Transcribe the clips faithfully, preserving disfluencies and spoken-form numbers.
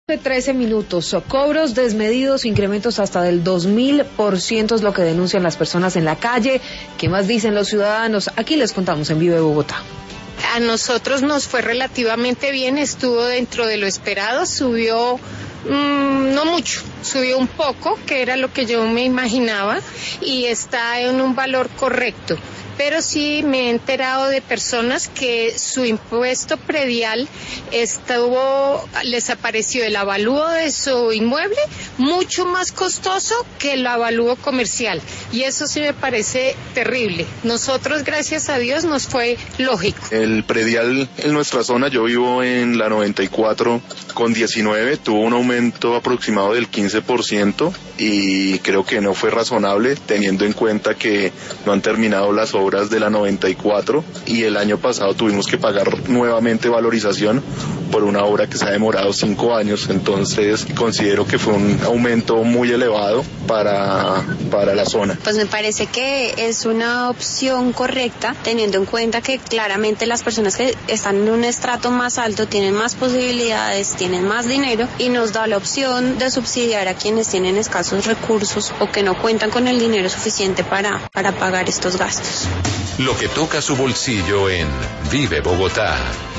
trece minutos, cobros desmedidos, incrementos hasta del dos mil por ciento es lo que denuncian las personas en la calle. ¿Qué más dicen los ciudadanos? Aquí les contamos en Vive Bogotá. A nosotros nos fue relativamente bien, estuvo dentro de lo esperado, subió mmm, no mucho, subió un poco, que era lo que yo me imaginaba, y está en un valor correcto. Pero sí me he enterado de personas que su impuesto predial estuvo, les apareció el avalúo de su inmueble mucho más costoso que el avalúo comercial. Y eso sí me parece terrible. Nosotros, gracias a Dios, nos fue lógico. El predial en nuestra zona, yo vivo en la noventa y cuatro con diecinueve, tuvo un aumento aproximado del quince por ciento y creo que no fue razonable teniendo en cuenta que no han terminado las obras de la noventa y cuatro y el año pasado tuvimos que pagar nuevamente valorización por una obra que se ha demorado cinco años, entonces considero que fue un aumento muy elevado para, para la zona. Pues me parece que es una opción correcta, teniendo en cuenta que claramente las personas que están en un estrato más alto tienen más posibilidades, tienen más dinero y nos da la opción de subsidiar a quienes tienen escasos recursos o que no cuentan con el dinero suficiente para, para pagar estos gastos. Lo que toca su bolsillo en Vive Bogotá.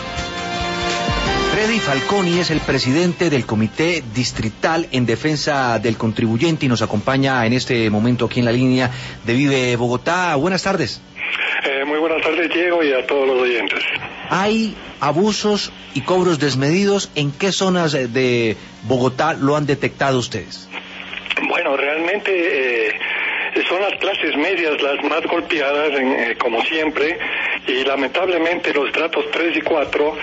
Freddy Falconi es el presidente del Comité Distrital en Defensa del Contribuyente y nos acompaña en este momento aquí en la línea de Vive Bogotá. Buenas tardes. Eh, muy buenas tardes, Diego, y a todos los oyentes. ¿Hay abusos y cobros desmedidos? ¿En qué zonas de Bogotá lo han detectado ustedes? Bueno, realmente eh, son las clases medias las más golpeadas, en, eh, como siempre, y lamentablemente los estratos tres y cuatro,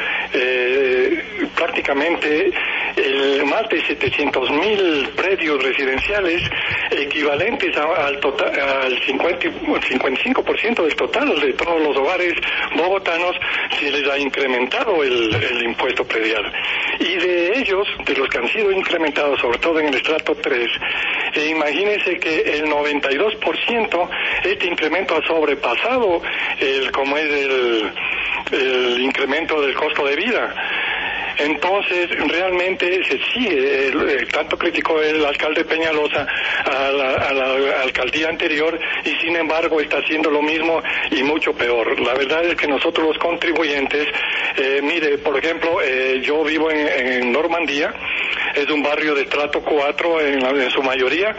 eh, prácticamente el, más de setecientos mil predios residenciales equivalentes a, al, total, al cincuenta, cincuenta y cinco por ciento del total de todos los hogares bogotanos se les ha incrementado el, el impuesto predial. Y de ellos, de los que han sido incrementados, sobre todo en el estrato tres, eh, imagínense que el noventa y dos por ciento este incremento ha sobrepasado el, como es el, el incremento del costo de vida. Entonces, realmente se sigue, el, el, tanto criticó el alcalde Peñalosa a la, a la alcaldía anterior y sin embargo está haciendo lo mismo y mucho peor. La verdad es que nosotros los contribuyentes, eh, mire, por ejemplo, eh, yo vivo en, en Normandía, es un barrio de estrato cuatro en, la, en su mayoría,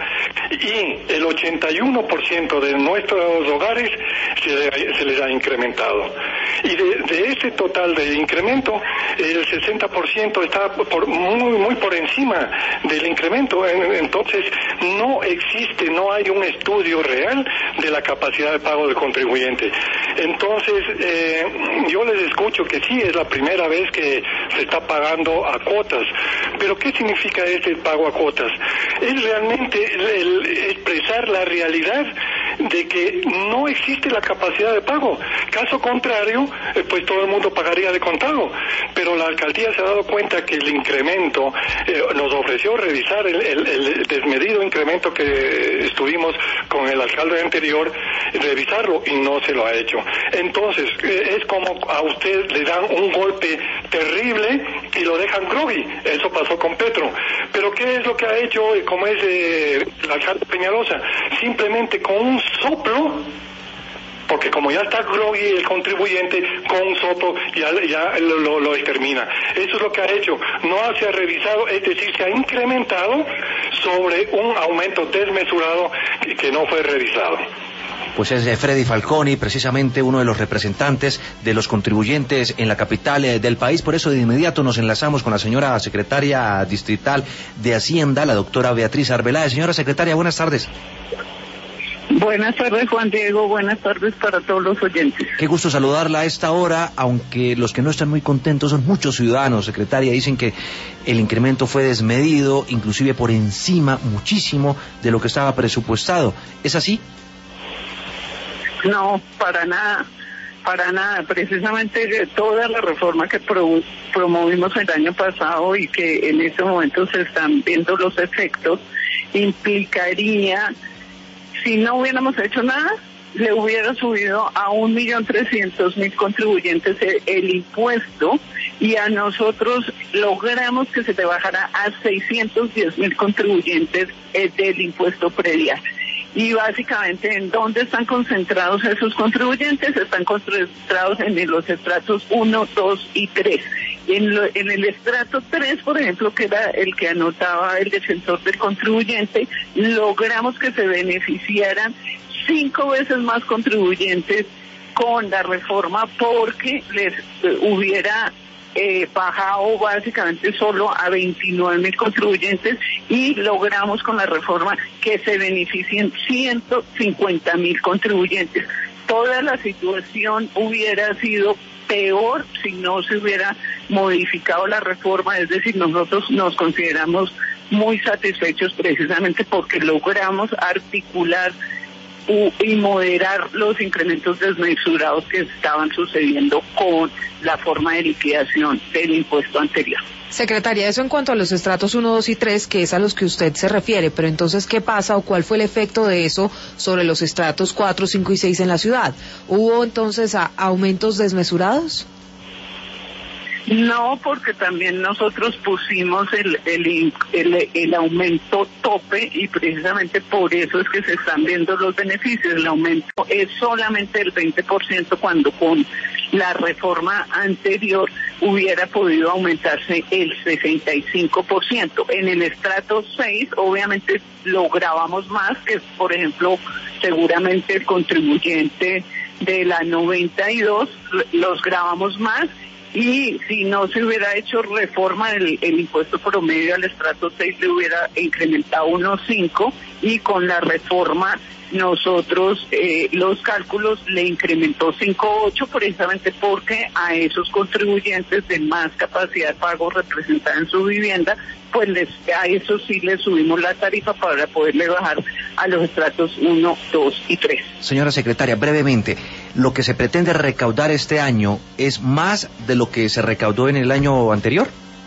y el ochenta y uno por ciento de nuestros hogares se, se les ha incrementado. Y de, de ese total de incremento, el sesenta por ciento está por, muy, muy por encima del incremento. Entonces, no existe, no hay un estudio real de la capacidad de pago del contribuyente. Entonces, eh, yo les escucho que sí, es la primera vez que se está pagando a cuotas. Pero, ¿qué significa este pago a cuotas? Es realmente el, el expresar la realidad de que no existe la capacidad de pago. Caso contrario, eh, pues todo el mundo pagaría de contado. Pero la alcaldía se ha dado cuenta que el incremento, eh, nos ofreció revisar el, el, el desmedido incremento que estuvimos con el alcalde anterior, revisarlo, y no se lo ha hecho. Entonces, eh, es como a usted le dan un golpe terrible y lo dejan groggy. Eso pasó con Petro. Pero ¿qué es lo que ha hecho, como es eh, el alcalde Peñalosa? Simplemente con un soplo, porque como ya está groggy el contribuyente, con un soplo ya, ya lo, lo, lo extermina. Eso es lo que ha hecho. No se ha revisado, es decir, se ha incrementado sobre un aumento desmesurado que, que no fue revisado. Pues es Freddy Falconi, precisamente uno de los representantes de los contribuyentes en la capital eh, del país. Por eso de inmediato nos enlazamos con la señora secretaria distrital de Hacienda, la doctora Beatriz Arbeláez. Señora secretaria, buenas tardes. Buenas tardes, Juan Diego, buenas tardes para todos los oyentes. Qué gusto saludarla a esta hora, aunque los que no están muy contentos son muchos ciudadanos, secretaria. Dicen que el incremento fue desmedido, inclusive por encima muchísimo de lo que estaba presupuestado. ¿Es así? No, para nada, para nada. Precisamente toda la reforma que pro, promovimos el año pasado y que en este momento se están viendo los efectos, implicaría, si no hubiéramos hecho nada, le hubiera subido a un millón trescientos mil contribuyentes el, el impuesto y a nosotros logramos que se te bajara a seiscientos diez mil contribuyentes eh, del impuesto predial. Y básicamente, ¿en dónde están concentrados esos contribuyentes? Están concentrados en los estratos uno, dos y tres. En, lo, en el estrato tres, por ejemplo, que era el que anotaba el defensor del contribuyente, logramos que se beneficiaran cinco veces más contribuyentes con la reforma porque les eh, hubiera eh, bajado básicamente solo a veintinueve mil contribuyentes y logramos con la reforma que se beneficien ciento cincuenta mil contribuyentes. Toda la situación hubiera sido peor si no se hubiera modificado la reforma, es decir, nosotros nos consideramos muy satisfechos precisamente porque logramos articular y moderar los incrementos desmesurados que estaban sucediendo con la forma de liquidación del impuesto anterior. Secretaria, eso en cuanto a los estratos uno, dos y tres, que es a los que usted se refiere, pero entonces, ¿qué pasa o cuál fue el efecto de eso sobre los estratos cuatro, cinco y seis en la ciudad? ¿Hubo entonces a, aumentos desmesurados? No, porque también nosotros pusimos el, el, el, el aumento tope y precisamente por eso es que se están viendo los beneficios. El aumento es solamente el veinte por ciento cuando con la reforma anterior hubiera podido aumentarse el sesenta y cinco por ciento. En el estrato seis obviamente lográbamos más, que por ejemplo seguramente el contribuyente de la noventa y dos los grabamos más. Y si no se hubiera hecho reforma, el, el impuesto promedio al estrato seis le hubiera incrementado uno punto cinco y con la reforma nosotros eh, los cálculos le incrementó cinco punto ocho precisamente porque a esos contribuyentes de más capacidad de pago representada en su vivienda, pues les, a eso sí le subimos la tarifa para poderle bajar a los estratos uno, dos y tres. Señora secretaria, brevemente, ¿lo que se pretende recaudar este año es más de lo que se recaudó en el año anterior?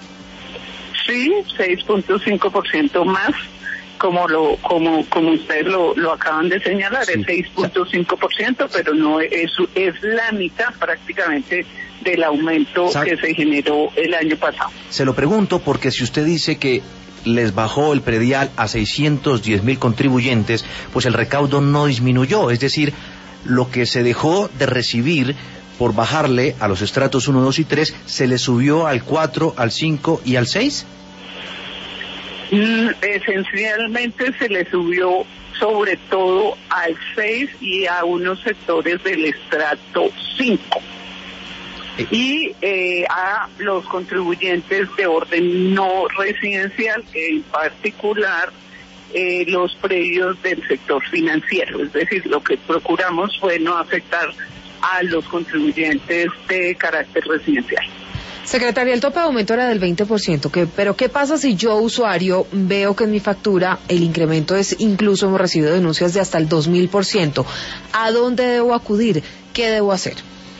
Sí, seis punto cinco por ciento más. Como lo como como ustedes lo, lo acaban de señalar, sí. Es seis punto cinco por ciento, pero no es, es la mitad prácticamente del aumento ¿Sabe? que se generó el año pasado. Se lo pregunto porque si usted dice que les bajó el predial a seiscientos diez mil contribuyentes, pues el recaudo no disminuyó, es decir, lo que se dejó de recibir por bajarle a los estratos uno, dos y tres, ¿se le subió al cuatro, al cinco y al seis? Mm, esencialmente se le subió sobre todo al seis y a unos sectores del estrato cinco. Y eh, a los contribuyentes de orden no residencial, en particular eh, los predios del sector financiero. Es decir, lo que procuramos fue no afectar a los contribuyentes de carácter residencial. Secretaria, el tope de aumento era del veinte por ciento, que, pero ¿qué pasa si yo, usuario, veo que en mi factura el incremento es, incluso hemos recibido denuncias de hasta el dos mil por ciento? ¿A dónde debo acudir? ¿Qué debo hacer?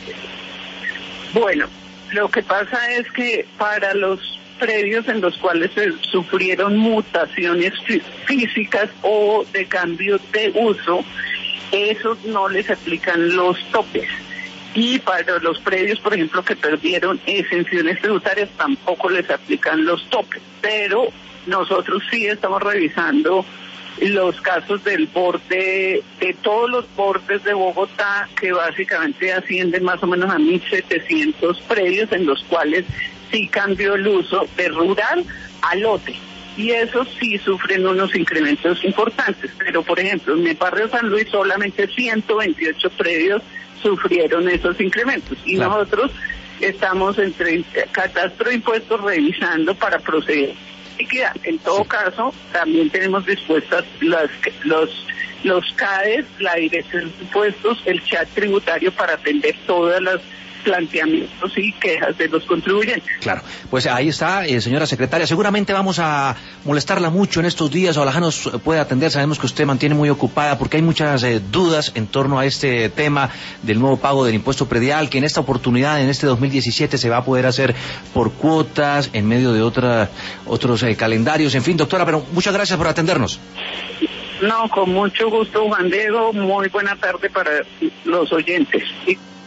Bueno, lo que pasa es que para los predios en los cuales se sufrieron mutaciones físicas o de cambio de uso, esos no les aplican los topes. Y para los predios, por ejemplo, que perdieron exenciones tributarias, tampoco les aplican los topes. Pero nosotros sí estamos revisando los casos del borde, de todos los bordes de Bogotá, que básicamente ascienden más o menos a mil setecientos predios, en los cuales sí cambió el uso de rural a lote. Y esos sí sufren unos incrementos importantes. Pero, por ejemplo, en el barrio San Luis solamente ciento veintiocho predios sufrieron esos incrementos. Y claro, nosotros estamos entre catastro e impuestos revisando para proceder. En todo caso, también tenemos dispuestas las, los, los C A D E S, la Dirección de Impuestos, el chat tributario para atender todas las planteamientos y quejas de los contribuyentes. Claro, pues ahí está, eh, señora secretaria. Seguramente vamos a molestarla mucho en estos días, ojalá nos pueda atender. Sabemos que usted mantiene muy ocupada porque hay muchas eh, dudas en torno a este tema del nuevo pago del impuesto predial, que en esta oportunidad, en este dos mil diecisiete, se va a poder hacer por cuotas, en medio de otra, otros eh, calendarios. En fin, doctora, pero muchas gracias por atendernos. No, con mucho gusto, Juan Diego. Muy buena tarde para los oyentes.